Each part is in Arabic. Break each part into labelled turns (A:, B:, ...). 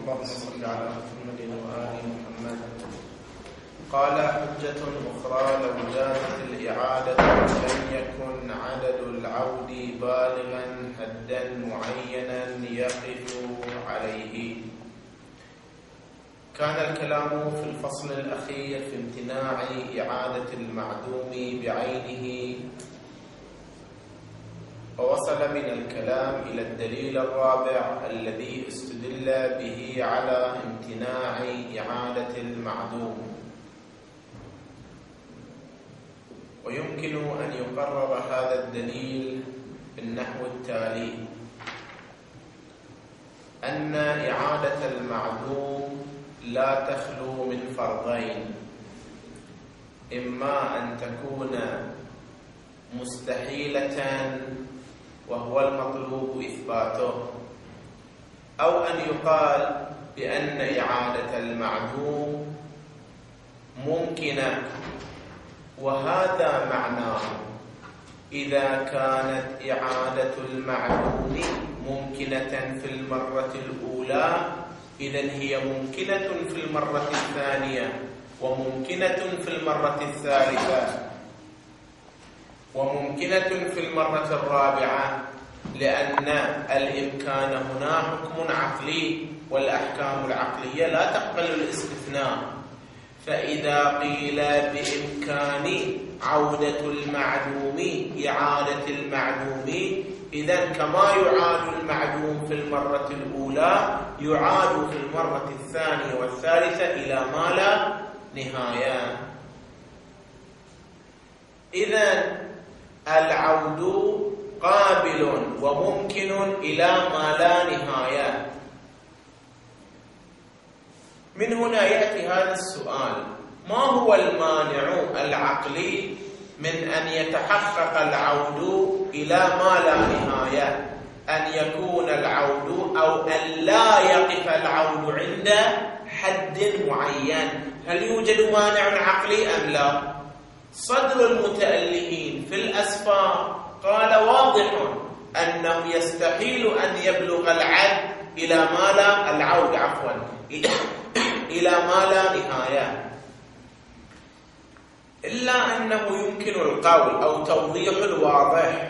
A: اللهم صل على محمد وآل محمد. قال: حجة أخرى: لو جازت الإعادة ولم يكن عدد العود بالغا حدا معينا يقف عليه. كان الكلام في الفصل الأخير في امتناع إعادة المعدوم بعينه، ووصل من الكلام إلى الدليل الرابع الذي استدل به على امتناع إعادة المعدوم. ويمكن أن يقرر هذا الدليل بالنحو التالي: أن إعادة المعدوم لا تخلو من فرضين: إما أن تكون مستحيلة وهو المطلوب إثباته، أو أن يقال بأن إعادة المعدوم ممكنة. وهذا معناه إذا كانت إعادة المعدوم ممكنة في المرة الأولى، إذن هي ممكنة في المرة الثانية، وممكنة في المرة الثالثة، وممكنة في المرة الرابعة، لأن الإمكان هنا حكم عقلي، والأحكام العقلية لا تقبل الاستثناء. فإذا قيل بإمكان عودة المعدوم إعادة المعدوم، إذن كما يعاد المعدوم في المرة الأولى يعاد في المرة الثانية والثالثة إلى ما لا نهاية. إذن العود قابل وممكن إلى ما لا نهاية. من هنا يأتي هذا السؤال: ما هو المانع العقلي من أن يتحقق العود إلى ما لا نهاية؟ أن يكون العود أو أن لا يقف العود عند حد معين. هل يوجد مانع عقلي أم لا؟ صدر المتألهين في الأسفار قال واضح أنه يستحيل أن يبلغ العد إلى ما لا العود إلى ما لا نهاية، إلا أنه يمكن القول أو توضيح الواضح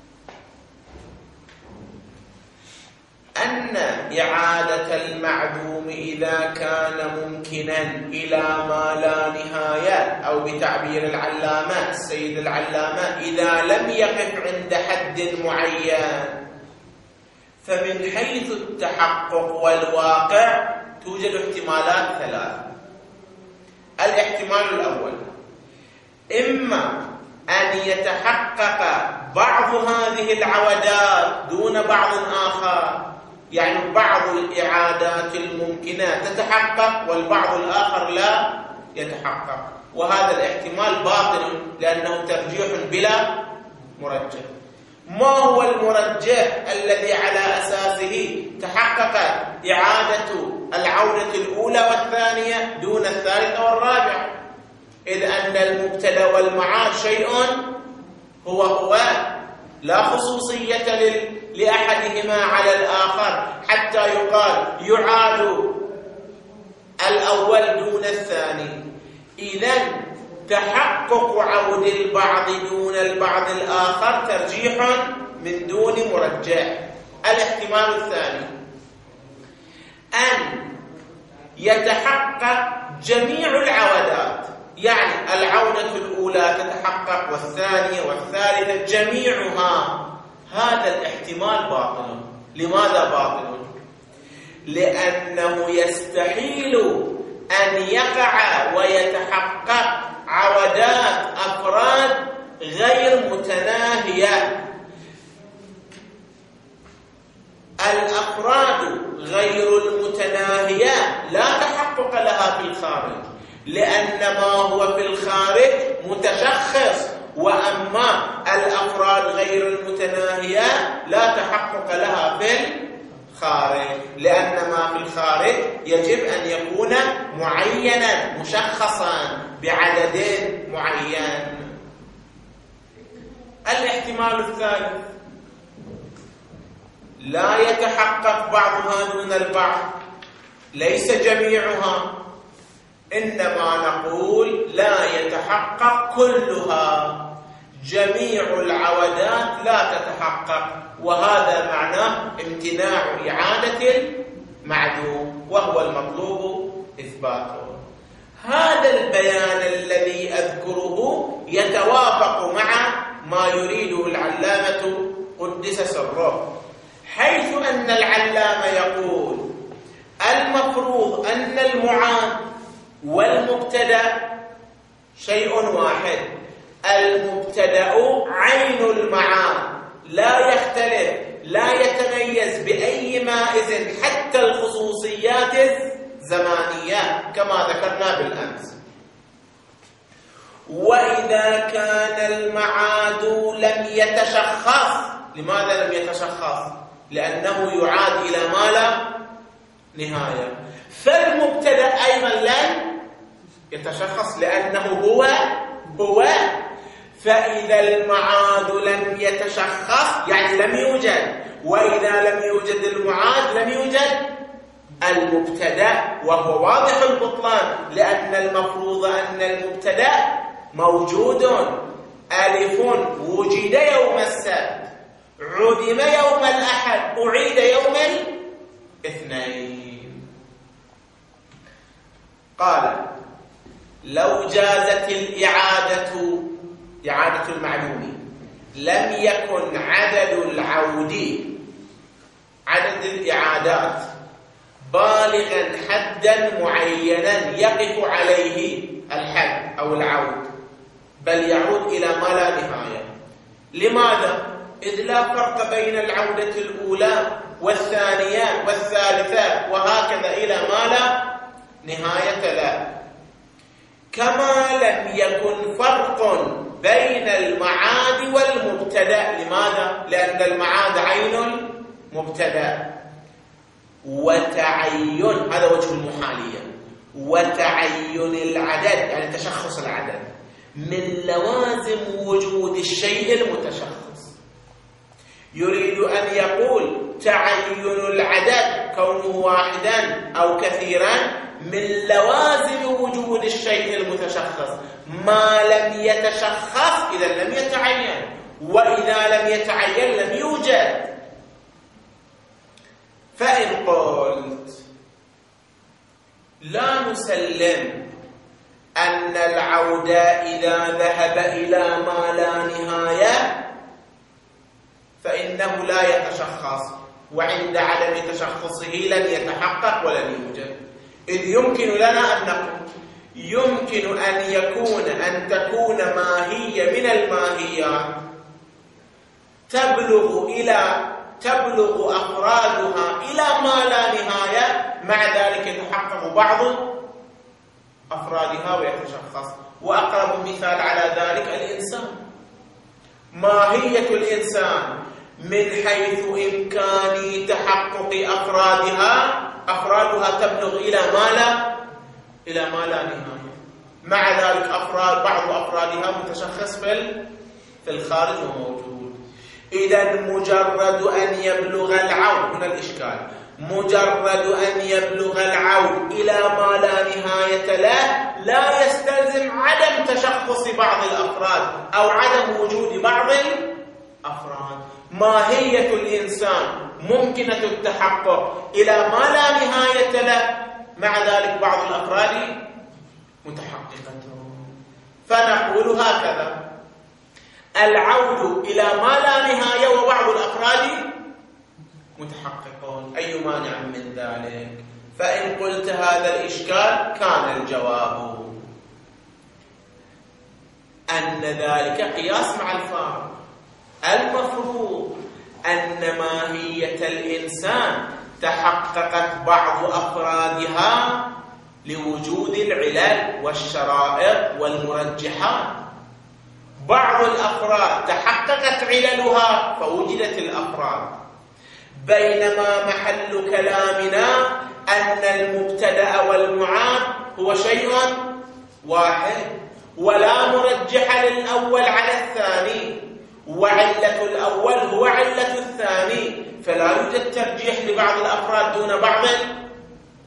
A: أن إعادة المعدوم إذا كان ممكنا إلى ما لا نهاية، أو بتعبير العلامة السيد العلامة: إذا لم يقف عند حد معين، فمن حيث التحقق والواقع توجد احتمالات ثلاث. الاحتمال الأول: إما أن يتحقق بعض هذه العودات دون بعض آخر، يعني بعض الإعادات الممكنة تتحقق والبعض الآخر لا يتحقق، وهذا الاحتمال باطل لأنه ترجيح بلا مرجح. ما هو المرجح الذي على أساسه تحقق إعادة العودة الأولى والثانية دون الثالثة والرابعة؟ إذ أن المبتدأ والمعاد شيء هو لا خصوصية لأحدهما على الآخر حتى يقال يعاد الأول دون الثاني. إذن تحقق عود البعض دون البعض الآخر ترجيح من دون مرجح. الاحتمال الثاني: أن يتحقق جميع العودات، يعني العودة الأولى تتحقق والثانية والثالثة جميعها. هذا الاحتمال باطل. لماذا باطل؟ لأنه يستحيل أن يقع ويتحقق عودات أفراد غير متناهية. الأفراد غير المتناهية لا تحقق لها في الخارج، لأن ما هو في الخارج متشخص، وأما الأفراد غير المتناهية لا تحقق لها في الخارج، لأن ما في الخارج يجب أن يكون معينا مشخصا بعدد معين. الاحتمال الثالث: لا يتحقق بعضها دون البعض، ليس جميعها، إنما نقول لا يتحقق كلها، جميع العودات لا تتحقق، وهذا معناه امتناع إعادة المعدوم وهو المطلوب إثباته. هذا البيان الذي أذكره يتوافق مع ما يريده العلامة قدس سره، حيث أن العلامة يقول المفروض أن المعاد والمبتدأ شيء واحد، المبتدأ عين المعاد لا يختلف، لا يتميز بأي مائز حتى الخصوصيات الزمانية كما ذكرنا بالأمس. وإذا كان المعاد لم يتشخص، لماذا لم يتشخص؟ لأنه يعاد إلى ما لا نهاية، فالمبتدأ أيضا لن يتشخص لأنه هو. فإذا المعاد لم يتشخص يعني لم يوجد، وإذا لم يوجد المعاد لم يوجد المبتدأ، وهو واضح البطلان، لأن المفروض أن المبتدأ موجود، ألف وجد يوم السبت، عدم يوم الأحد، أعيد يوم الاثنين. قال لو جازت إعادة المعلوم لم يكن عدد الإعادات بالغا حدا معينا يقف عليه الحد أو العود، بل يعود إلى ما لا نهاية. لماذا؟ إذ لا فرق بين العودة الأولى والثانية والثالثة وهكذا إلى ما لا نهاية له. كما لم يكن فرق بين المعاد والمبتدأ. لماذا؟ لأن المعاد عين المبتدأ. وتعين، هذا وجه المحالية، وتعين العدد يعني تشخص العدد من لوازم وجود الشيء المتشخص. يريد أن يقول تعين العدد كونه واحدا أو كثيرا من لوازم وجود الشيء المتشخص، ما لم يتشخص إذا لم يتعين، وإذا لم يتعين لم يوجد. فإن قلت لا نسلم أن العود إذا ذهب إلى ما لا نهاية فإنه لا يتشخص، وعند عدم تشخصه لن يتحقق ولن يوجد. إذ يمكن لنا أن نقول يمكن أن تكون ماهية من الماهيات تبلغ أفرادها إلى ما لا نهاية، مع ذلك يتحقق بعض أفرادها ويتشخص. وأقرب مثال على ذلك الإنسان. ماهية الإنسان من حيث إمكان تحقق أفرادها تبلغ إلى ما لا نهاية، مع ذلك بعض أفرادها متشخص في الخارج وموجود. إذا مجرد أن يبلغ العود، هنا الإشكال، مجرد أن يبلغ العود إلى ما لا نهاية له لا يستلزم عدم تشخص بعض الأفراد أو عدم وجود بعض الأفراد. ماهية الإنسان ممكنة التحقق إلى ما لا نهاية له، مع ذلك بعض الأفراد متحققة. فنقول هكذا: العود إلى ما لا نهاية وبعض الأفراد متحققون، أي مانع من ذلك؟ فإن قلت هذا الإشكال كان الجواب أن ذلك قياس مع الفارق. المفروض أن ماهية الإنسان تحققت بعض أفرادها لوجود العلل والشرائط والمرجحات، بعض الأفراد تحققت عللها فوجدت الأفراد، بينما محل كلامنا أن المبتدأ والمعاد هو شيء واحد، ولا مرجح للأول على الثاني، وعلة الأول هو علة الثاني، فلا يوجد ترجيح لبعض الأفراد دون بعض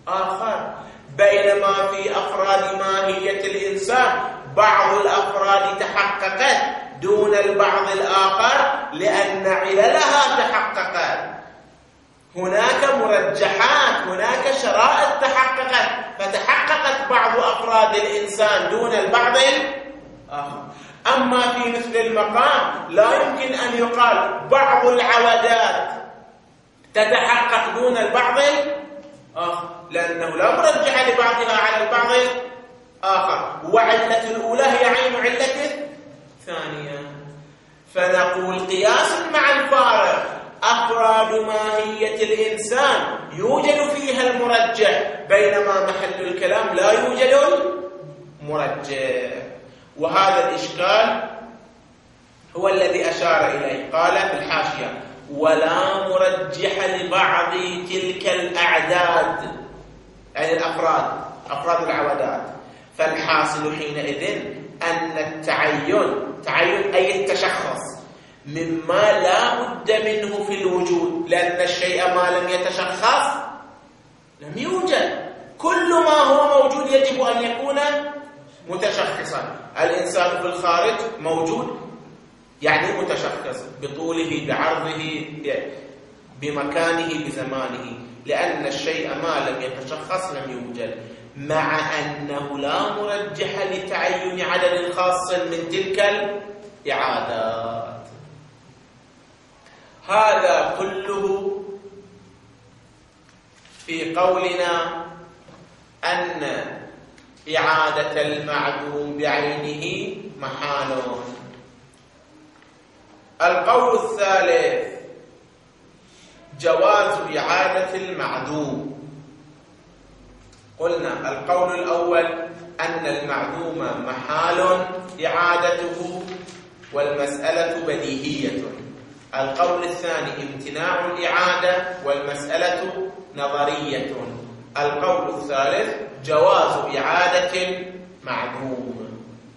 A: آخر، بينما في أفراد ماهية الإنسان بعض الأفراد تحققت دون البعض الآخر لأن عللها تحققت. هناك مرجحات، هناك شرائط تحققت، فتحققت بعض أفراد الإنسان دون البعض الآخر. أما في مثل المقام لا يمكن أن يقال بعض العودات تتحقق دون البعض الآخر، لأنه لا مرجح لبعضها على البعض الآخر، وعلة الأولى هي عين علة الثانية. فنقول قياس مع الفارق، أفراد ماهية الإنسان يوجد فيها المرجح، بينما محل الكلام لا يوجد المرجح. وهذا الإشكال هو الذي أشار إليه، قال في الحاشية: ولا مرجح لبعض تلك الأعداد، أي الأفراد، أفراد العودات. فالحاصل حينئذ أن تعين أي التشخص مما لا بد منه في الوجود، لأن الشيء ما لم يتشخص لم يوجد. كل ما هو موجود يجب أن يكون متشخصا. الإنسان في الخارج موجود يعني متشخص، بطوله، بعرضه، بمكانه، بزمانه، لأن الشيء ما لم يتشخص لم يوجد، مع أنه لا مرجح لتعين عدد خاص من تلك الإعادات. هذا كله في قولنا أن إعادة المعدوم بعينه محال. القول الثالث جواز إعادة المعدوم. قلنا القول الأول أن المعدوم محال إعادته والمسألة بديهية. القول الثاني امتناع الإعادة والمسألة نظرية. القول الثالث جواز إعادة المعدوم.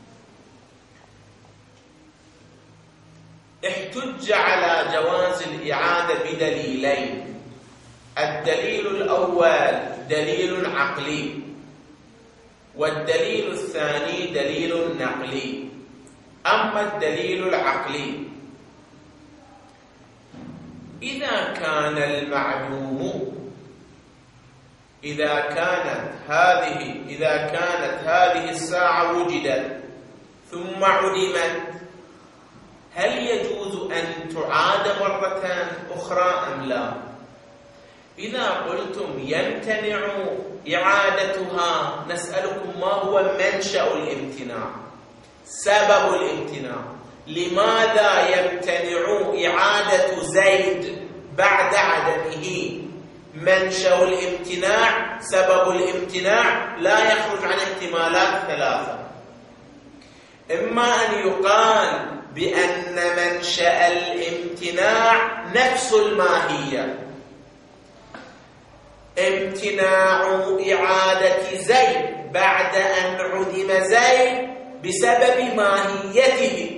A: احتج على جواز الإعادة بدليلين. الدليل الأول دليل عقلي، والدليل الثاني دليل نقلي. أما الدليل العقلي: إذا كانت هذه الساعة وجدت ثم عدمت، هل يجوز أن تعاد مرة أخرى أم لا؟ إذا قلتم يمتنع إعادتها، نسألكم ما هو منشأ الامتناع، سبب الامتناع. لماذا يمتنع إعادة زيد بعد عدمه؟ منشأ الامتناع، سبب الامتناع لا يخرج عن احتمالات ثلاثة. إما أن يقال بأن منشأ الامتناع نفس الماهية، امتناع إعادة زيد بعد أن عدم زيد بسبب ماهيته.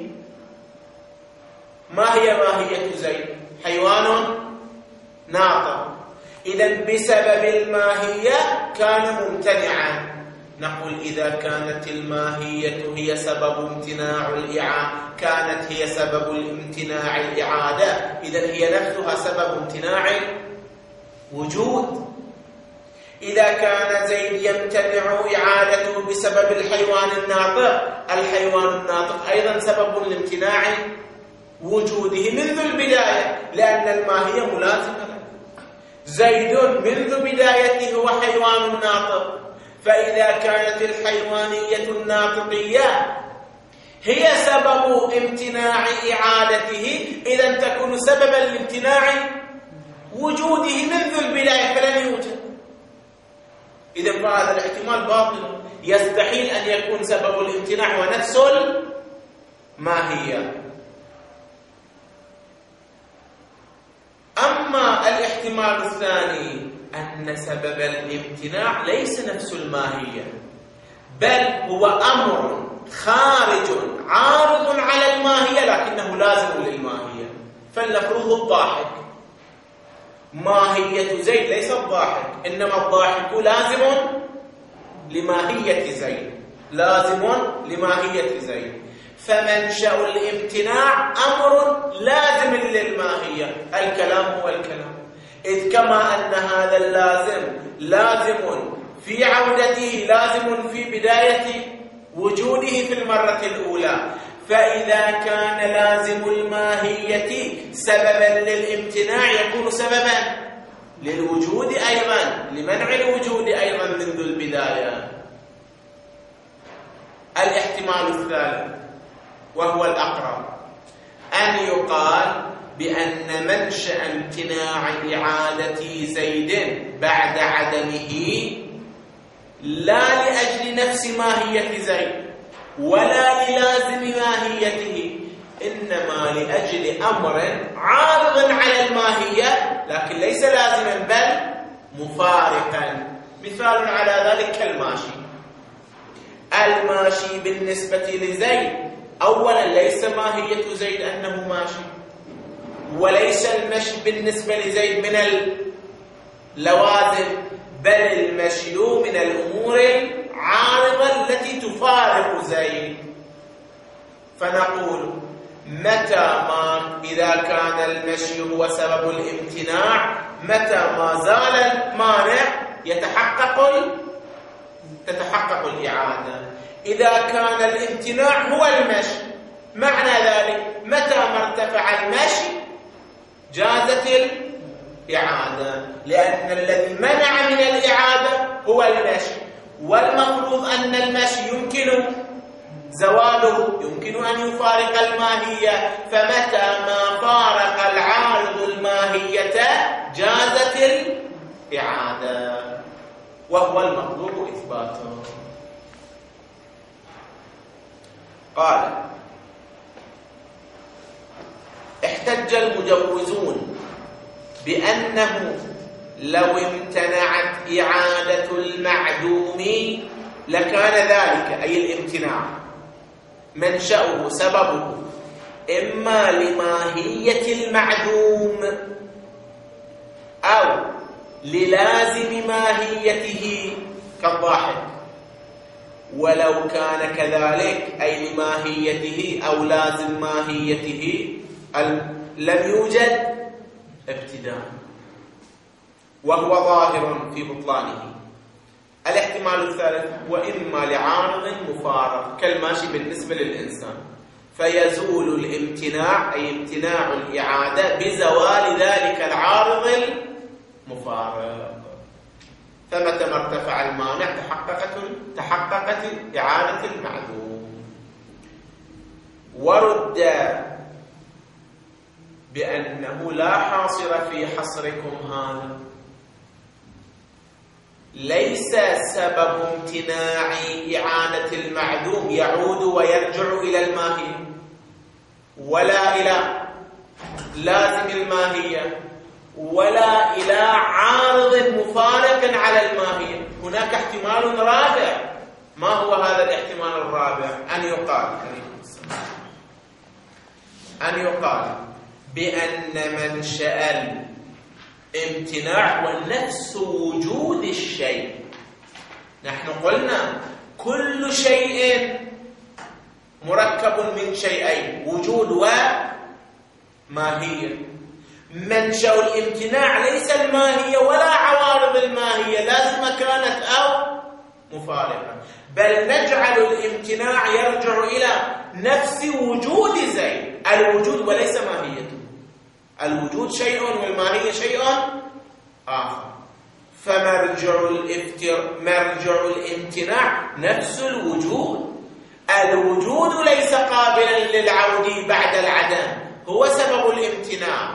A: ما هي ماهية زيد؟ حيوان ناطق، إذن بسبب الماهية كان ممتنعا. نقول إذا كانت الماهية هي سبب امتناع الإعادة، كانت هي سبب امتناع الإعادة، إذن هي نفسها سبب امتناع وجود. إذا كان زيد يمتنع إعادته بسبب الحيوان الناطق، الحيوان الناطق أيضا سبب لامتناع وجوده منذ البداية، لأن الماهية ملازمة له. زيد منذ بدايته هو حيوان ناطق، فإذا كانت الحيوانية الناطقية هي سبب امتناع إعادته، إذن تكون سببا لامتناع وجوده منذ البداية، فلن يوجد. إذن فهذا الاحتمال باطل، يستحيل أن يكون سبب الامتناع ونفس الماهية. أما الاحتمال الثاني أن سبب الامتناع ليس نفس الماهية، بل هو أمر خارج عارض على الماهية لكنه لازم للماهية. فلنفرض الضاحك، ماهية زيد ليس الضاحك، إنما الضاحك لازم لماهية زيد، لازم لماهية زيد. فمنشأ الامتناع أمر لازم للماهية، الكلام هو الكلام، إذ كما أن هذا اللازم لازم في عودته، لازم في بداية وجوده في المرة الأولى، فإذا كان لازم الماهية سببا للامتناع يكون سببا للوجود أيضا، لمنع الوجود أيضا منذ البداية. الاحتمال الثالث وهو الأقرب أن يقال بأن منشأ امتناع إعادة زيد بعد عدمه لا لأجل نفس ماهية زيد ولا للازم ماهيته، إنما لأجل أمر عارض على الماهية لكن ليس لازما بل مفارقا. مثال على ذلك كالماشي. الماشي بالنسبة لزيد أولا ليس ماهية زيد أنه ماشي، وليس المشي بالنسبة لزيد من اللوازم، بل المشي من الأمور العارضة التي تفارق زيد. فنقول متى ما إذا كان المشي هو سبب الامتناع، متى ما زال المانع تتحقق الإعادة. إذا كان الامتناع هو المشي، معنى ذلك متى ما ارتفع المشي جازت الإعادة، لأن الذي منع من الإعادة هو المشي، والمفروض أن المشي يمكن زواله، يمكن أن يفارق الماهية، فمتى ما فارق العارض الماهية جازت الإعادة، وهو المطلوب إثباته. قال: احتج المجوزون بأنه لو امتنعت إعادة المعدوم لكان ذلك أي الامتناع منشأه سببه إما لماهية المعدوم أو للازم ماهيته كالضاحك، ولو كان كذلك أي لماهيته أو لازم ماهيته لم يوجد ابتداء، وهو ظاهر في بطلانه. الاحتمال الثالث: وإما لعارض مفارق كالماشي بالنسبة للإنسان، فيزول الامتناع أي امتناع الإعادة بزوال ذلك العارض المفارق، فمتى ما ارتفع المانع تحققت إعادة المعدوم. ورد بأنه لا حاصر في حصركم هذا، ليس سبب امتناع إعادة المعدوم يعود ويرجع إلى الماهية ولا إلى لازم الماهية ولا إلى عارض مفارق على الماهية. هناك احتمال رابع. ما هو هذا الاحتمال الرابع؟ أن يقال بأن منشأ الامتناع هو نفس وجود الشيء. نحن قلنا كل شيء مركب من شيئين، وجود وماهية. منشأ الامتناع ليس الماهية ولا عوارض الماهية لازمة كانت أو مفارقة، بل نجعل الامتناع يرجع إلى نفس وجود زيد، الوجود وليس ماهيته. الوجود شيء والماهية شيء آخر، فمرجع الامتناع نفس الوجود. الوجود ليس قابلا للعود بعد العدم، هو سبب الامتناع،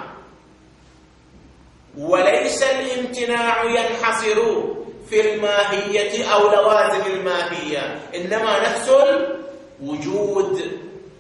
A: وليس الامتناع ينحصر في الماهية أو لوازم الماهية، إنما نفس الوجود.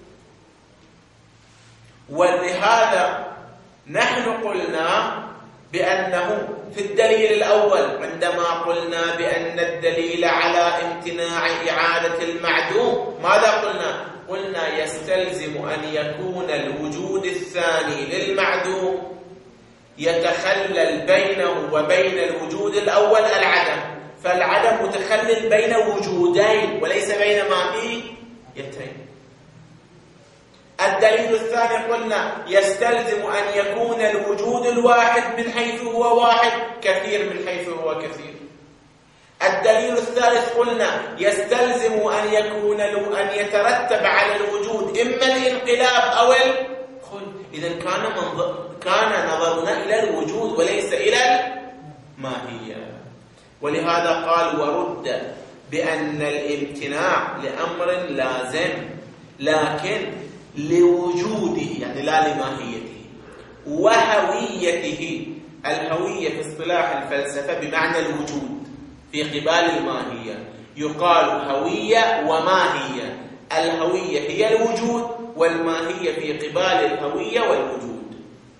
A: ولهذا نحن قلنا بأنه في الدليل الأول عندما قلنا بأن الدليل على امتناع إعادة المعدوم ماذا قلنا؟ قلنا يستلزم أن يكون الوجود الثاني للمعدوم يتخلل بينه وبين الوجود الأول العدم، فالعدم متخلل بين وجودين وليس بين ماهيتين. الدليل الثاني قلنا يستلزم أن يكون الوجود الواحد من حيث هو واحد كثير من حيث هو كثير. الدليل الثالث قلنا يستلزم أن يترتب على الوجود إما الانقلاب أو الخلد. إذن كان نظرنا إلى الوجود وليس إلى الماهية. ولهذا قال ورد بأن الامتناع لأمر لازم لكن لوجوده، يعني لا لماهيته، وهويته. الهوية في اصطلاح الفلسفة بمعنى الوجود في قبال الماهية، يقال هوية وماهية. الهوية هي الوجود والماهية في قبال الهوية والوجود،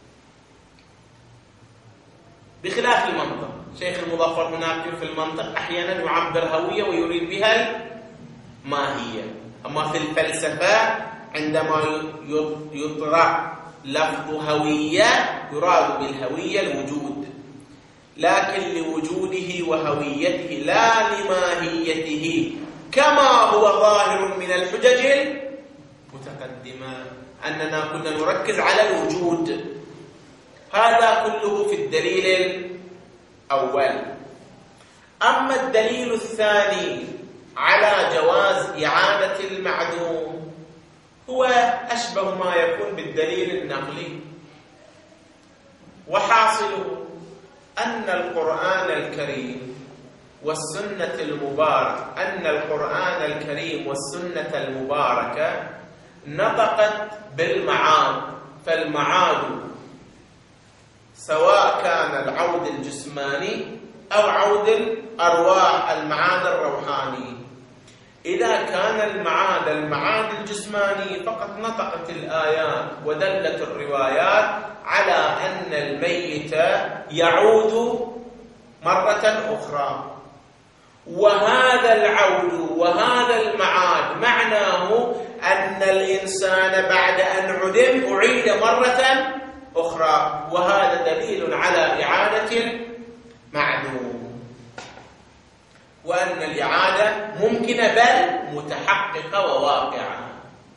A: بخلاف المنطق. شيخ المظفر هناك في المنطق أحيانا يعبر هوية ويريد بها الماهية، أما في الفلسفة عندما يطرح لفظ هوية يراد بالهوية الوجود، لكن لوجوده وهويته لا لماهيته، كما هو ظاهر من الحجج المتقدمة أننا كنا نركز على الوجود. هذا كله في الدليل الأول. أما الدليل الثاني على جواز إعادة المعدوم هو أشبه ما يكون بالدليل النقلي، وحاصله أن القرآن الكريم والسنة المباركة نطقت بالمعاد، فالمعاد سواء كان العود الجسماني أو عود الأرواح، المعاد الروحاني. إذا كان المعاد الجسماني فقط نطقت الآيات ودلت الروايات على أن الميت يعود مرة أخرى، وهذا العود وهذا المعاد معناه أن الإنسان بعد أن عدم أعيد مرة أخرى، وهذا دليل على إعادة المعدوم، وأن الإعادة ممكنة بل متحققة وواقعة.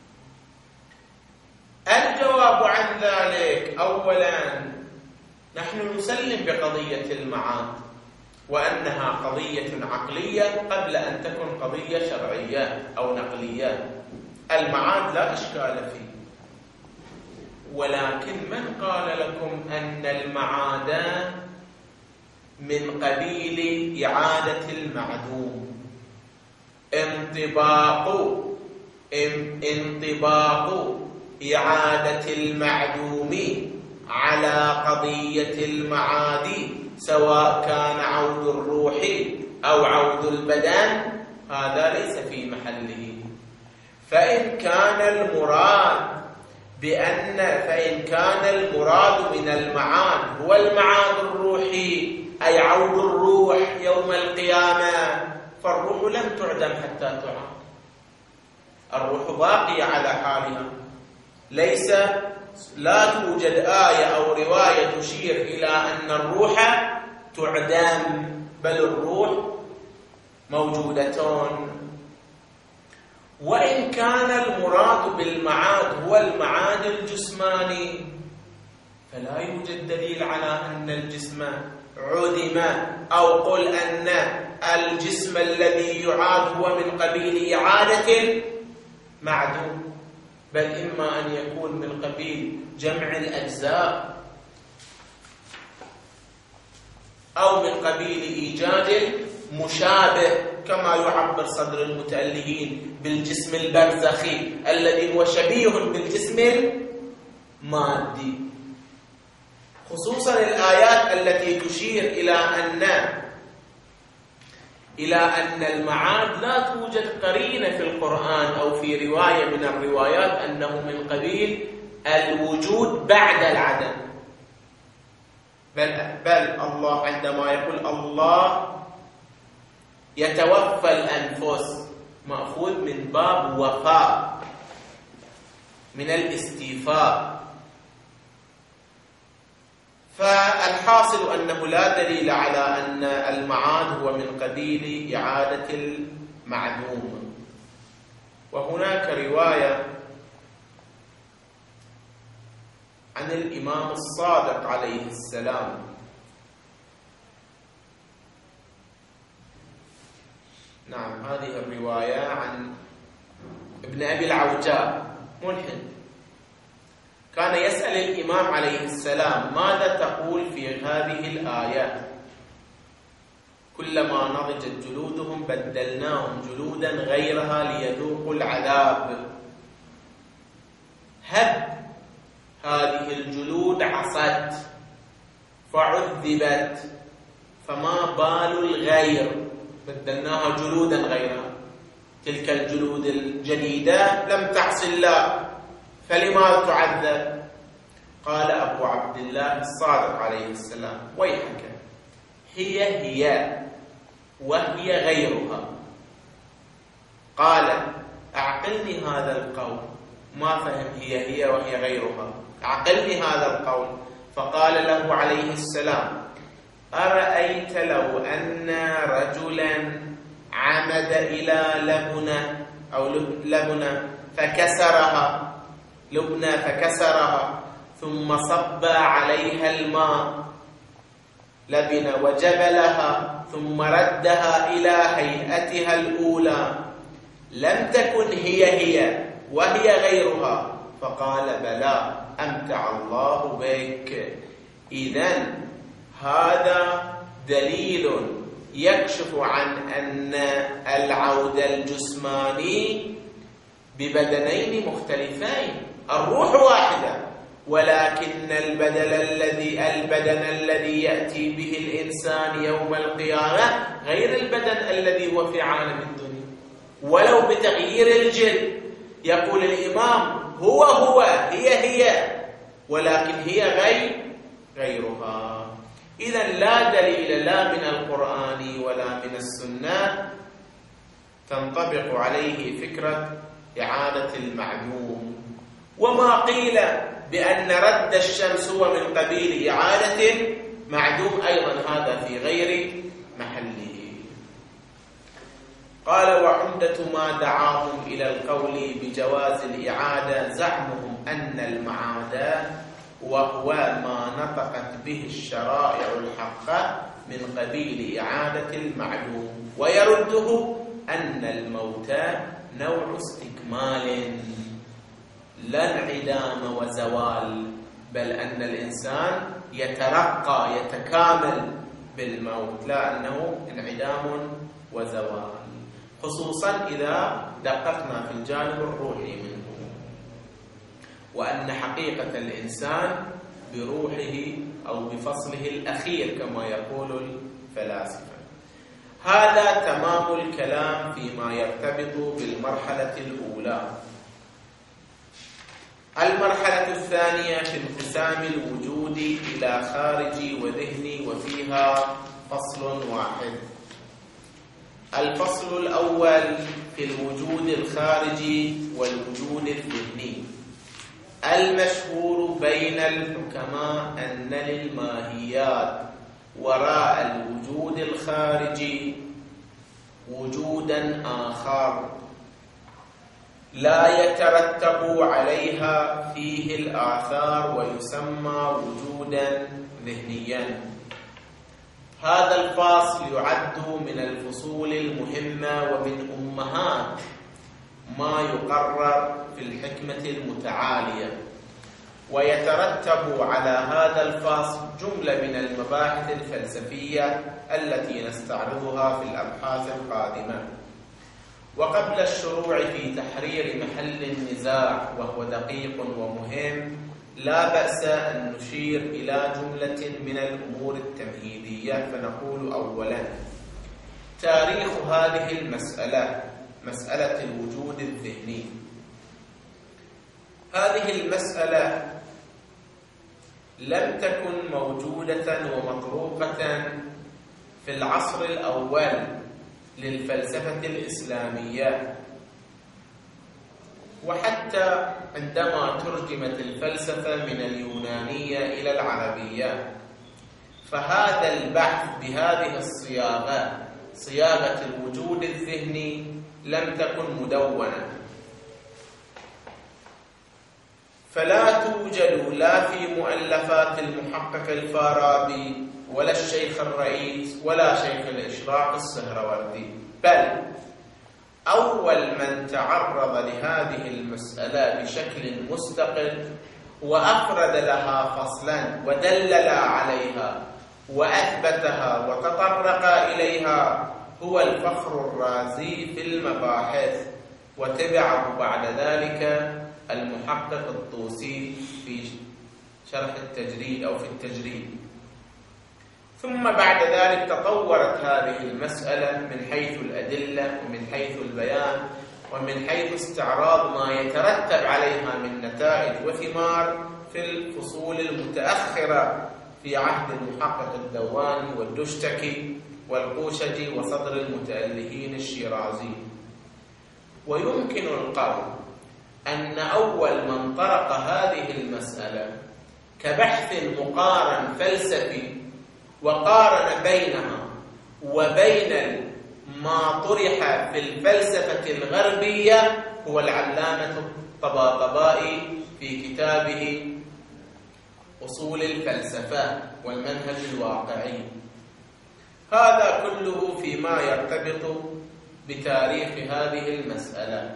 A: الجواب عن ذلك: أولا نحن نسلم بقضية المعاد وأنها قضية عقلية قبل أن تكون قضية شرعية أو نقلية. المعاد لا إشكال فيه، ولكن من قال لكم أن المعاد من قبيل إعادة المعدوم؟ انطباق إعادة المعدوم على قضية المعاد سواء كان عود الروح أو عود البدن هذا ليس في محله. فإن كان المراد من المعاد هو المعاد الروحي أي عود الروح يوم القيامة، فالروح لم تعدم حتى تعاد، الروح باقية على حالها، لا توجد آية أو رواية تشير إلى أن الروح تعدم، بل الروح موجودة. وإن كان المراد بالمعاد هو المعاد الجسماني فلا يوجد دليل على أن الجسم عدم، أو قل أن الجسم الذي يعاد هو من قبيل إعادة معدوم، بل إما أن يكون من قبيل جمع الأجزاء أو من قبيل إيجاد مشابه، كما يعبر صدر المتألهين بالجسم البرزخي الذي هو شبيه بالجسم المادي، خصوصا الآيات التي تشير إلى أن المعاد لا توجد قرينة في القرآن أو في رواية من الروايات أنه من قبيل الوجود بعد العدم، بل الله عندما يقول الله يتوفى الأنفس مأخوذ من باب وفاء، من الاستيفاء، فالحاصل أنه لا دليل على أن المعاد هو من قبيل إعادة المعدوم. وهناك رواية عن الإمام الصادق عليه السلام نعم، هذه الرواية عن ابن أبي العوجاء ملحد، كان يسأل الإمام عليه السلام: ماذا تقول في هذه الآيات؟ كلما نضجت جلودهم بدلناهم جلودا غيرها ليذوقوا العذاب. هب هذه الجلود عصت فعذبت، فما بال الغير بدلناها جلودا غيرها؟ تلك الجلود الجديدة لم تعص الله، فلماذا تعذب؟ قال أبو عبد الله الصادق عليه السلام: ويحك، هي وهي غيرها. قال: أعقلني هذا القول. ما فهم هي وهي غيرها، أعقلني هذا القول. فقال له عليه السلام: أرأيت لو أن رجلا عمد إلى لبنة أو لبنة فكسرها ثم صب عليها الماء لبنة وجبلها ثم ردها إلى هيئتها الأولى، لم تكن هي وهي غيرها؟ فقال: بلى، أمتع الله بك. إذن هذا دليل يكشف عن أن العود الجسماني ببدنين مختلفين، الروح واحدة، ولكن البدن الذي يأتي به الإنسان يوم القيامة غير البدن الذي هو في عالم الدنيا، ولو بتغيير الجلد. يقول الإمام: هو هي، ولكن هي غيرها. إذن لا دليل لا من القرآن ولا من السنة تنطبق عليه فكرة إعادة المعدوم. وما قيل بأن رد الشمس هو من قبيل إعادة معدوم أيضا هذا في غير محله. قال: وعمدة ما دعاهم إلى القول بجواز الإعادة زعمهم أن المعاد وهو ما نطقت به الشرائع الحقة من قبيل إعادة المعدوم، ويرده أن الموت نوع استكمال لا انعدام وزوال، بل أن الإنسان يترقى يتكامل بالموت، لا أنه انعدام وزوال، خصوصا إذا دققنا في الجانب الروحي منه، وأن حقيقة الإنسان بروحه أو بفصله الأخير كما يقول الفلاسفة. هذا تمام الكلام فيما يرتبط بالمرحلة الأولى. المرحلة الثانية في انقسام الوجود إلى خارجي وذهني، وفيها فصل واحد. الفصل الأول في الوجود الخارجي والوجود الذهني. المشهور بين الحكماء أن للماهيات وراء الوجود الخارجي وجودا آخر لا يترتب عليها فيه الآثار، ويسمى وجودا ذهنيا. هذا الفصل يعد من الفصول المهمة ومن أمهات ما يقرر في الحكمة المتعالية، ويترتب على هذا الفصل جملة من المباحث الفلسفية التي نستعرضها في الأبحاث القادمة. وقبل الشروع في تحرير محل النزاع وهو دقيق ومهم، لا بأس أن نشير إلى جملة من الأمور التمهيدية. فنقول أولا: تاريخ هذه المسألة، مسألة الوجود الذهني. هذه المسألة لم تكن موجودة ومطروقة في العصر الأول للفلسفة الإسلامية، وحتى عندما ترجمت الفلسفة من اليونانية إلى العربية فهذا البحث بهذه الصياغة، صياغة الوجود الذهني، لم تكن مدونة، فلا توجد لا في مؤلفات المحقق الفارابي ولا الشيخ الرئيس ولا شيخ الإشراق السهروردي، بل أول من تعرض لهذه المسألة بشكل مستقل وأفرد لها فصلا ودلل عليها وأثبتها وتطرق إليها هو الفخر الرازي في المباحث، وتبعه بعد ذلك المحقق الطوسي في شرح التجريد أو في التجريد. ثم بعد ذلك تطورت هذه المسألة من حيث الأدلة ومن حيث البيان ومن حيث استعراض ما يترتب عليها من نتائج وثمار في الفصول المتأخرة في عهد المحقق الدواني والدشتكي والقوشجي وصدر المتألهين الشيرازي. ويمكن القول أن أول من طرق هذه المسألة كبحث مقارن فلسفي وقارن بينها وبين ما طرح في الفلسفة الغربية هو العلامة الطباطبائي في كتابه أصول الفلسفة والمنهج الواقعي. هذا كله فيما يرتبط بتاريخ هذه المسألة.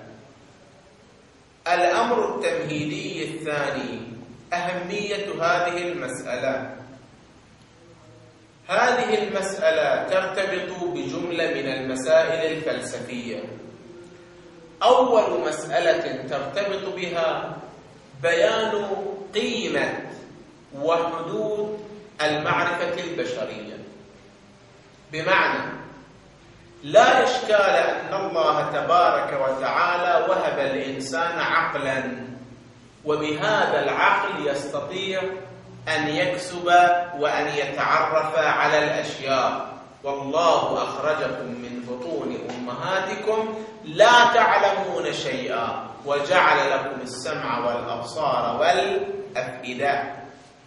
A: الأمر التمهيدي الثاني أهمية هذه المسألة. هذه المسألة ترتبط بجملة من المسائل الفلسفية. أول مسألة ترتبط بها بيان قيمة وحدود المعرفة البشرية، بمعنى لا إشكال أن الله تبارك وتعالى وهب الإنسان عقلا، وبهذا العقل يستطيع أن يكسب وأن يتعرف على الأشياء. والله أخرجكم من بطون أمهاتكم لا تعلمون شيئا وجعل لكم السمع والأبصار والأفئدة.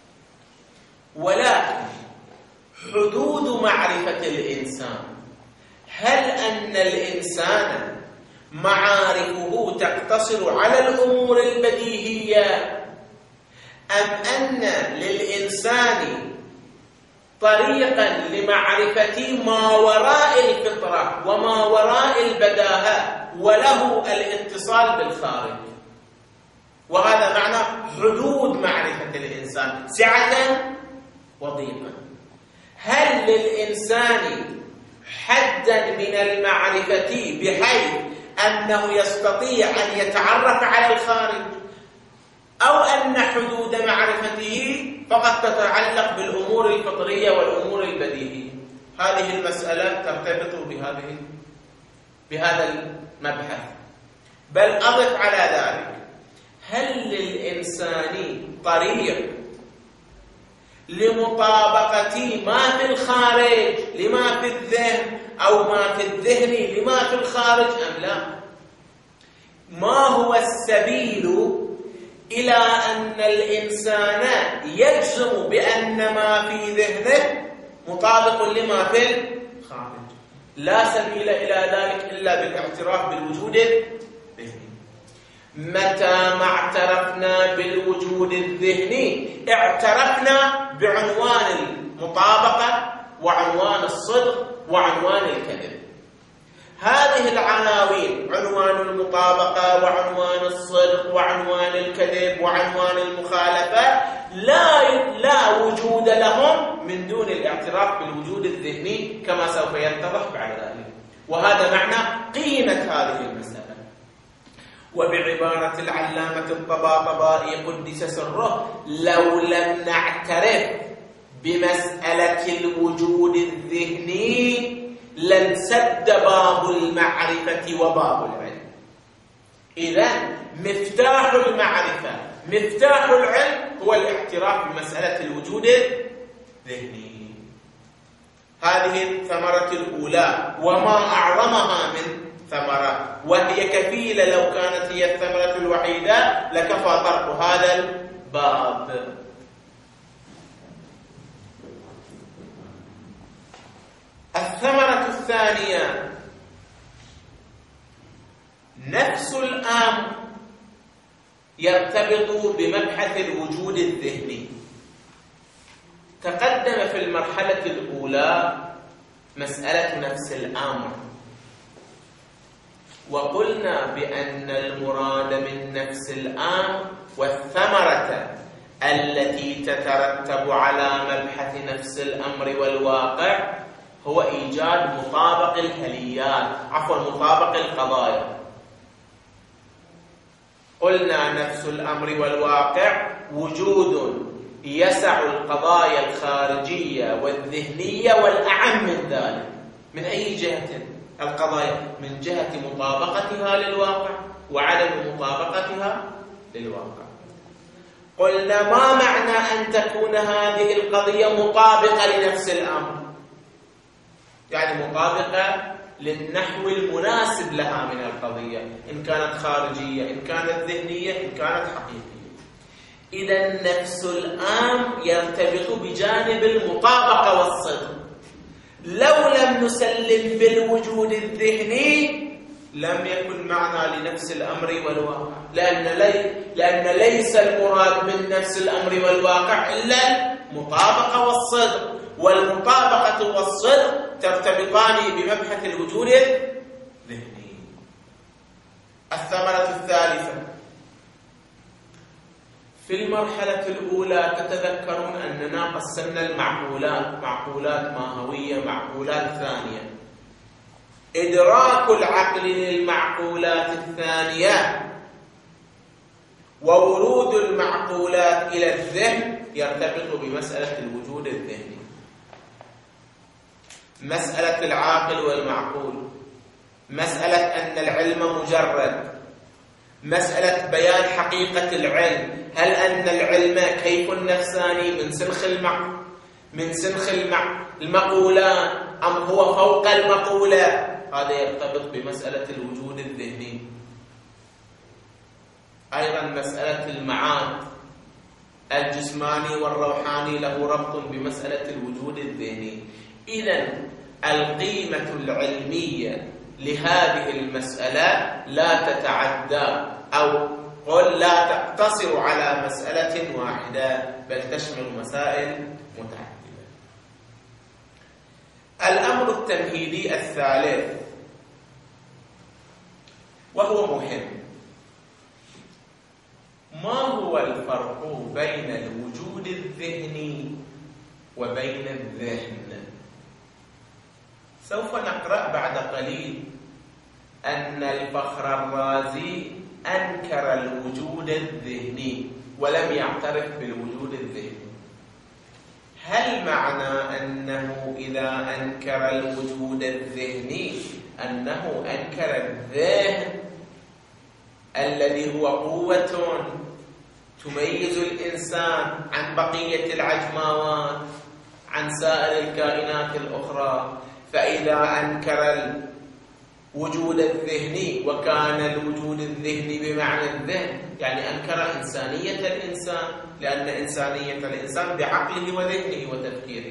A: ولكن حدود معرفة الإنسان، هل أن الإنسان معارفه تقتصر على الأمور البديهية، أم أن للإنسان طريقا لمعرفة ما وراء الفطرة وما وراء البداهة وله الاتصال بالخارج؟ وهذا معنى حدود معرفة الإنسان، سعة وضيقا. هل للإنسان حدا من المعرفة بحيث أنه يستطيع أن يتعرف على الخارج، أو أن حدود معرفته فقط تتعلق بالأمور الفطرية والأمور البديهية؟ هذه المسألة ترتبط بهذا المبحث. بل أضف على ذلك، هل للإنسان طريق لمطابقة ما في الخارج لما في الذهن أو ما في الذهن لما في الخارج أم لا؟ ما هو السبيل إلى أن الإنسان يجزم بأن ما في ذهنه مطابق لما في الخارج؟ لا سبيل إلى ذلك إلا بالاعتراف بالوجود الذهني. متى ما اعترفنا بالوجود الذهني اعترفنا بعنوان المطابقة وعنوان الصدق وعنوان الكذب. هذه العناوين، عنوان المطابقة وعنوان الصدق وعنوان الكذب وعنوان المخالفة، لا وجود لهم من دون الاعتراف بالوجود الذهني كما سوف يتضح بعد ذلك. وهذا معنى قيمة هذه المسألة. وبعبارة العلامة الطباطبائي قدس سره، لو لم نعترف بمسألة الوجود الذهني لانسد باب المعرفة وباب العلم. إذن مفتاح المعرفة مفتاح العلم هو الاعتراف بمسألة الوجود الذهني. هذه الثمرة الأولى وما أعظمها من ثمرة، وهي كفيلة لو كانت هي الثمرة الوحيدة لكفى طرق هذا الباب. الثمرة الثانية نفس الأمر يرتبط بمبحث الوجود الذهني. تقدم في المرحلة الأولى مسألة نفس الأمر، وقلنا بأن المراد من نفس الأمر والثمرة التي تترتب على مبحث نفس الأمر والواقع هو إيجاد مطابق الهليات، مطابق القضايا. قلنا نفس الأمر والواقع وجود يسع القضايا الخارجية والذهنية والأعم من ذلك. من أي جهة؟ القضايا من جهة مطابقتها للواقع وعدم مطابقتها للواقع. قلنا ما معنى أن تكون هذه القضية مطابقة لنفس الأمر؟ يعني مطابقة للنحو المناسب لها من القضية، إن كانت خارجية، إن كانت ذهنية، إن كانت حقيقية. إذا نفس الأمر يرتبط بجانب المطابقة والصدق. لو لم نسلم بالوجود الذهني لم يكن معنى لنفس الأمر والواقع، لأن ليس المراد من نفس الأمر والواقع إلا المطابقة والصدق، والمطابقة والصدق ترتبطان بمبحث الوجود الذهني. الثمرة الثالثة في المرحلة الأولى تتذكرون أننا قسمنا المعقولات، معقولات ماهوية، معقولات ثانية. إدراك العقل للمعقولات الثانية وورود المعقولات إلى الذهن يرتبط بمسألة الوجود الذهني. مسألة العاقل والمعقول، مسألة أن العلم مجرد، مسألة بيان حقيقة العلم، هل أن العلم كيف نفساني من سنخ المقولان أم هو فوق المقولة؟ هذا يرتبط بمسألة الوجود الذهني. أيضا مسألة المعاد الجسماني والروحاني له ربط بمسألة الوجود الذهني. إذن القيمة العلمية لهذه المسألة لا تتعدى أو قل لا تقتصر على مسألة واحدة، بل تشمل مسائل متعددة. الأمر التمهيدي الثالث وهو مهم، ما هو الفرق بين الوجود الذهني وبين الذهن؟ سوف نقرأ بعد قليل أن الفخر الرازي أنكر الوجود الذهني ولم يعترف بالوجود الذهني. هل معنى أنه إذا أنكر الوجود الذهني أنه أنكر الذهن الذي هو قوة تميز الإنسان عن بقية العجماوات، عن سائر الكائنات الأخرى؟ فإذا أنكر الوجود الذهني وكان الوجود الذهني بمعنى الذهن، يعني أنكر إنسانية الإنسان، لأن إنسانية الإنسان بعقله وذهنه وتفكيره.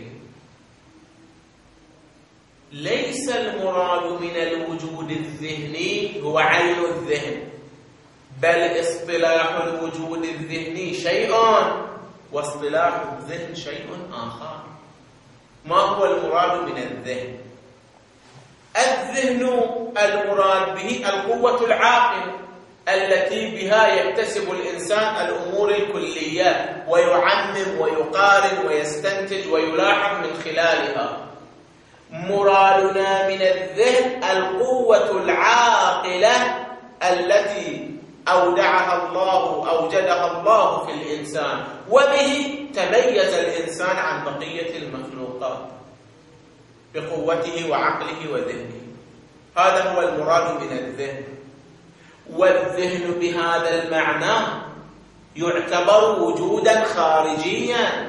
A: ليس المراد من الوجود الذهني هو عين الذهن، بل اصطلاح الوجود الذهني شيء واصطلاح الذهن شيء آخر. ما هو المراد من الذهن؟ الذهن المراد به القوة العاقلة التي بها يكتسب الإنسان الأمور الكلية ويعمم ويقارن ويستنتج ويلاحظ من خلالها. مرادنا من الذهن القوة العاقلة التي أودعها الله، أوجدها الله في الإنسان، وبه تميز الإنسان عن بقية المخلوقات بقوته وعقله وذهنه. هذا هو المراد من الذهن. والذهن بهذا المعنى يعتبر وجودا خارجيا،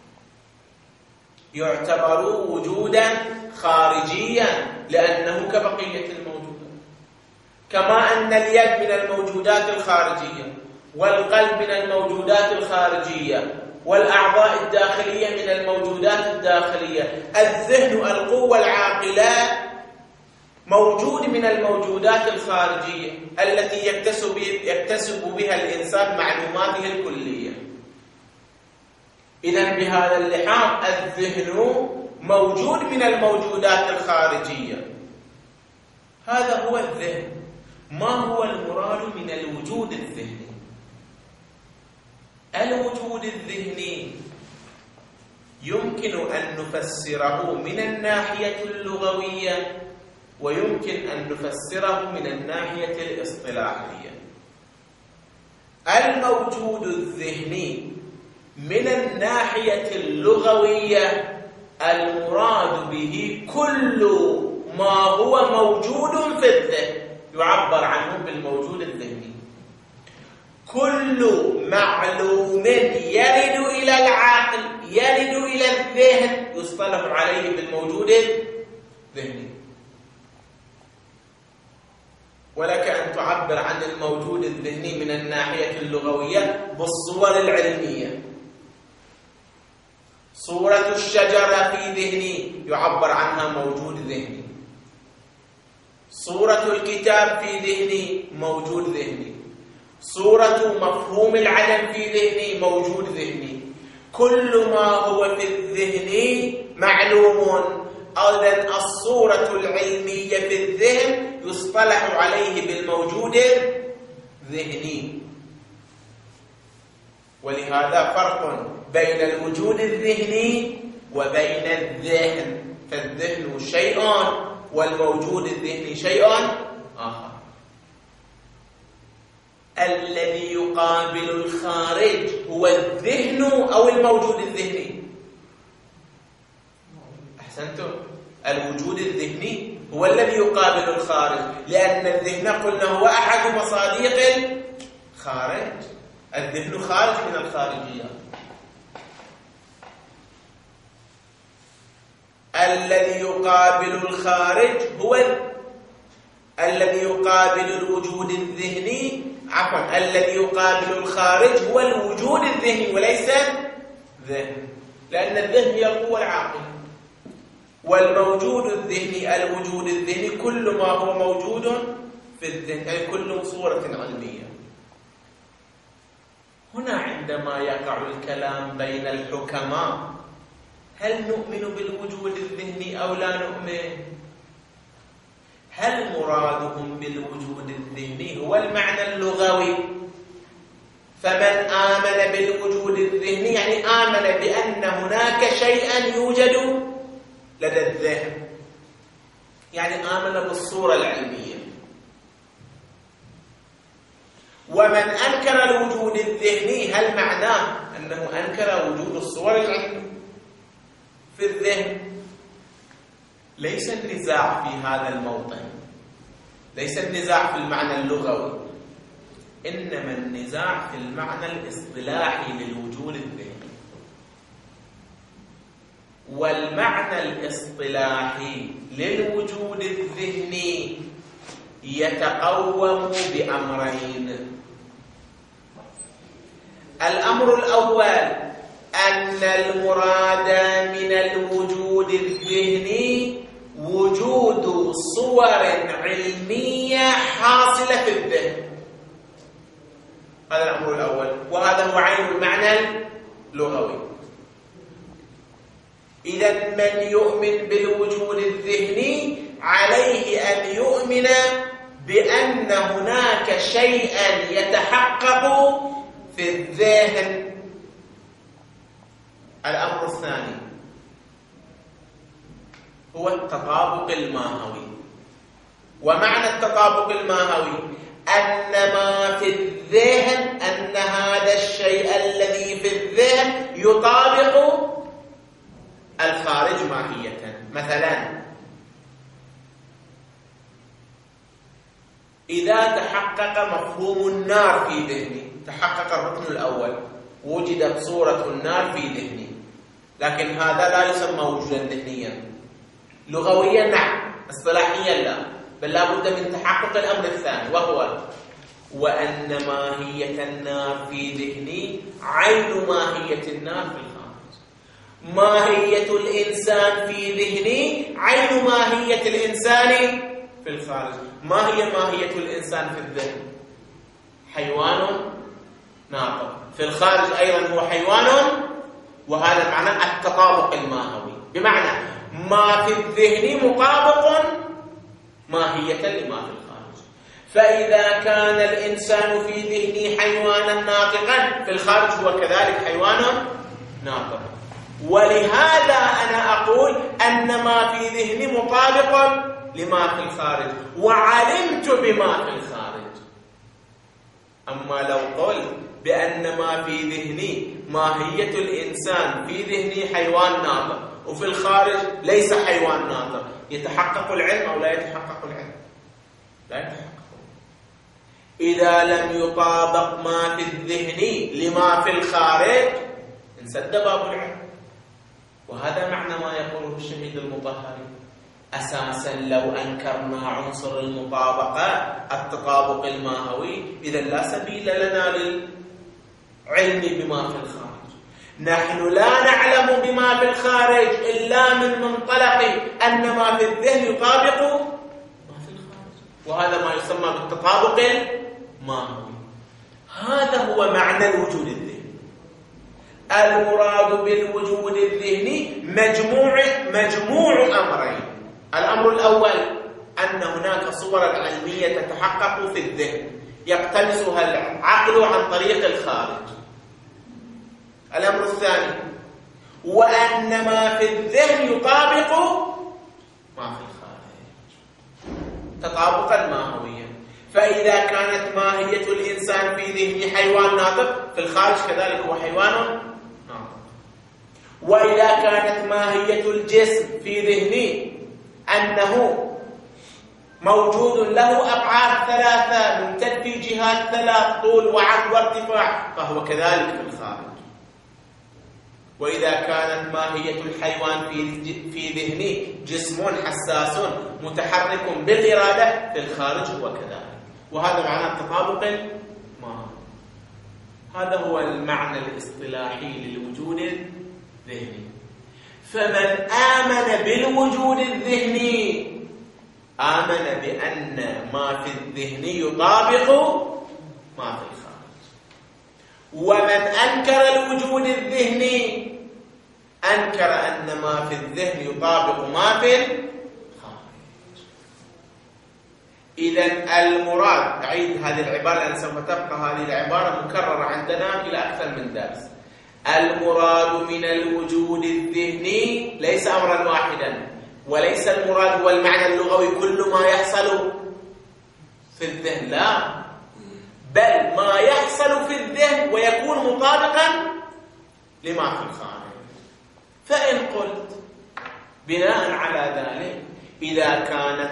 A: يعتبر وجودا خارجيا لأنه كبقية الموجودات. كما أن اليد من الموجودات الخارجية والقلب من الموجودات الخارجية والأعضاء الداخلية من الموجودات الداخلية. الذهن القوة العاقلة موجود من الموجودات الخارجية التي يكتسب بها الإنسان معلوماته الكلية. إذن بهذا اللحاظ الذهن موجود من الموجودات الخارجية. هذا هو الذهن. ما هو المراد من الوجود الذهني؟ الوجود الذهني يمكن أن نفسره من الناحية اللغوية ويمكن أن نفسره من الناحية الاصطلاحية. الموجود الذهني من الناحية اللغوية المراد به كل ما هو موجود في الذهن، يعبر عنه بالموجود الذهني. كل معلوم يرد إلى العقل يرد إلى الذهن يصطلح عليه بالموجود الذهني. ولك أن تعبر عن الموجود الذهني من الناحية اللغوية بالصور العلمية. صورة الشجرة في ذهني يعبر عنها موجود ذهني. صورة الكتاب في ذهني موجود ذهني. صورة مفهوم العدم في ذهني موجود ذهني. كل ما هو في الذهن معلوم. أيضا الصورة العلمية في الذهن يصطلح عليه بالموجود الذهني. ولهذا فرق بين الوجود الذهني وبين الذهن. فالذهن شيء والموجود الذهني شيء آخر. الذي يقابل الخارج هو الذهن أو الموجود الذهني؟ أحسنتم. الوجود الذهني هو الذي يقابل الخارج، لأن الذهن قلنا هو أحد مصادق الخارج. الذهن خارج من الخارجيات. الذي يقابل الخارج هو الذي يقابل الوجود الذهني. عفوا، الذي يقابل الخارج هو الوجود الذهني وليس الذهن، لأن الذهن هي القوة العاقلة، والموجود الذهني الوجود الذهني كل ما هو موجود في الذهن، أي كل صورة علمية. هنا عندما يقع الكلام بين الحكماء، هل نؤمن بالوجود الذهني أو لا نؤمن؟ هل مرادهم بالوجود الذهني هو المعنى اللغوي؟ فمن آمن بالوجود الذهني يعني آمن بأن هناك شيئا يوجد لدى الذهن، يعني آمن بالصورة العلمية. ومن أنكر الوجود الذهني هل معناه أنه أنكر وجود الصور العلمية في الذهن؟ ليس النزاع في هذا الموطن، ليس النزاع في المعنى اللغوي، إنما النزاع في المعنى الاصطلاحي للوجود الذهني. والمعنى الاصطلاحي للوجود الذهني يتقوم بأمرين. الأمر الأول أن المراد من الوجود الذهني وجود صور علمية حاصلة في الذهن. هذا الأمر الأول، وهذا هو عين المعنى اللغوي. إذا من يؤمن بالوجود الذهني عليه أن يؤمن بأن هناك شيئا يتحقق في الذهن. الأمر الثاني هو التطابق الماهوي. ومعنى التطابق الماهوي أن ما في الذهن، أن هذا الشيء الذي في الذهن يطابق الخارج ماهية. مثلا إذا تحقق مفهوم النار في ذهني، تحقق الركن الأول، وجدت صورة النار في ذهني، لكن هذا لا يسمى وجودا ذهنيا. لغويا نعم، اصطلاحيا لا، بل لا بد من تحقق الأمر الثاني، وهو وأن ماهية النار في ذهني عين ماهية النار في الخارج. ماهية الإنسان في ذهني عين ماهية الإنسان في الخارج. ما هي ماهية الإنسان في الذهن؟ حيوان ناطق، في الخارج أيضا هو حيوان، وهذا معنى التطابق الماهوي، بمعنى ما في الذهن مطابق ماهية لما في الخارج. فإذا كان الإنسان في ذهنه حيوانا ناطقا، في الخارج هو كذلك حيوان ناطق. ولهذا أنا أقول أن ما في ذهني مطابق لما في الخارج، وعلمت بما في الخارج. أما لو قلت بأن ما في ذهني ماهية الإنسان في ذهني حيوان ناطق وفي الخارج ليس حيوان ناطق، يتحقق العلم أو لا يتحقق العلم؟ لا يتحقق. إذا لم يطابق ما في الذهن لما في الخارج انسد باب العلم. وهذا معنى ما يقوله الشهيد المطهري. أساسا لو أنكرنا عنصر المطابقة التطابق الماهوي، إذا لا سبيل لنا للعلم بما في الخارج. نحن لا نعلم بما في الخارج إلا من منطلق أن ما في الذهن يطابق ما في الخارج، وهذا ما يسمى بالتطابق الماهوي. هذا هو معنى الوجود الذهني. المراد بالوجود الذهني مجموع أمرين. الأمر الأول أن هناك صور علمية تتحقق في الذهن يقتبسها العقل عن طريق الخارج. الأمر الثاني وأن ما في الذهن يطابق ما في الخارج تطابقا ماهويا. فإذا كانت ماهية الإنسان في ذهن حيوان ناطق، في الخارج كذلك هو حيوان ناطق. وإذا كانت ماهية الجسم في ذهني أنه موجود له أبعاد ثلاثة ممتد في جهات ثلاث، طول وعرض وارتفاع، فهو كذلك في الخارج. وإذا كانت ماهية الحيوان في ذهني جسم حساس متحرك بالإرادة، في الخارج هو كذلك. وهذا معنى التطابق الماهوي. هذا هو المعنى الاصطلاحي للوجود الذهني. فمن آمن بالوجود الذهني آمن بأن ما في الذهن يطابق ما في الخارج. ومن أنكر الوجود الذهني أنكر أن ما في الذهن يطابق ما في الخارج. إذن المراد، أعيد هذه العبارة لأن سوف تبقى هذه العبارة مكررة عندنا إلى أكثر من درس. المراد من الوجود الذهني ليس أمرا واحدا، وليس المراد هو المعنى اللغوي كل ما يحصل في الذهن، لا، بل ما يحصل في الذهن ويكون مطابقا لما في الخارج. فإن قلت بناء على ذلك إذا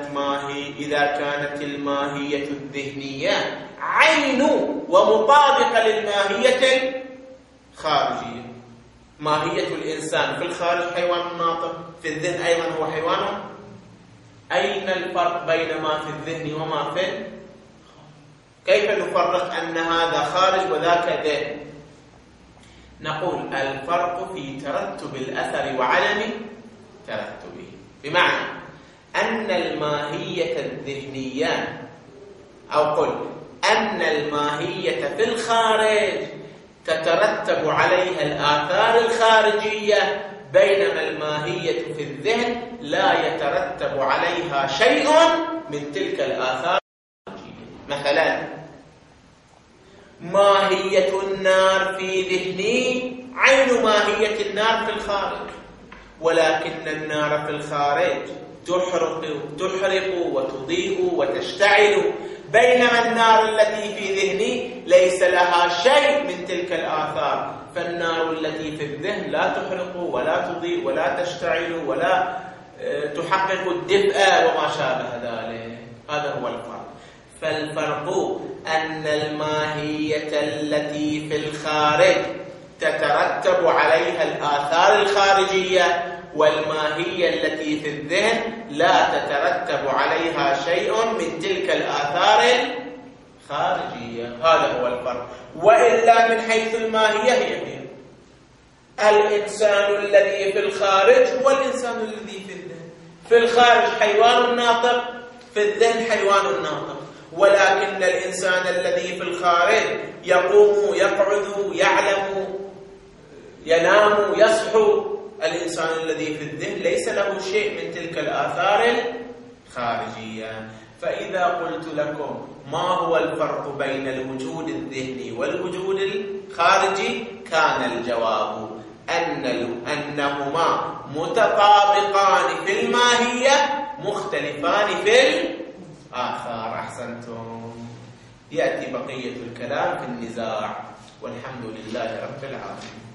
A: كانت الماهية الذهنية عين ومطابقة للماهية الخارجية، ماهية الإنسان في الخارج حيوان ناطق، في الذهن أيضا هو حيوان، أين الفرق بين ما في الذهن وما في الخارج؟ كيف نفرق أن هذا خارج وذاك ذهن؟ نقول الفرق في ترتب الأثر وعدم ترتبه. بمعنى أن الماهية الذهنية، أو قل أن الماهية في الخارج تترتب عليها الآثار الخارجية، بينما الماهية في الذهن لا يترتب عليها شيء من تلك الآثار الخارجية. مثلا ماهية النار في ذهني عين ماهية النار في الخارج، ولكن النار في الخارج تحرق وتضيء وتشتعل، بينما النار التي في ذهني ليس لها شيء من تلك الآثار. فالنار التي في الذهن لا تحرق ولا تضيء ولا تشتعل ولا تحقق الدفء وما شابه ذلك. هذا هو الفرق. فالفرق أن الماهية التي في الخارج تترتب عليها الآثار الخارجية، والماهية التي في الذهن لا تترتب عليها شيء من تلك الآثار خارجية. هذا هو الفرق. وإلا من حيث الماهية هي الإنسان الذي في الخارج هو الإنسان الذي في الذهن. في الخارج حيوان ناطق، في الذهن حيوان ناطق، ولكن الإنسان الذي في الخارج يقوم، يقعد، يعلم، ينام، يصحو. الإنسان الذي في الذهن ليس له شيء من تلك الآثار الخارجية. فإذا قلت لكم ما هو الفرق بين الوجود الذهني والوجود الخارجي، كان الجواب أنهما متطابقان في الماهية، مختلفان في الآثار. أحسنتم. يأتي بقية الكلام في النزاع، والحمد لله رب العالمين.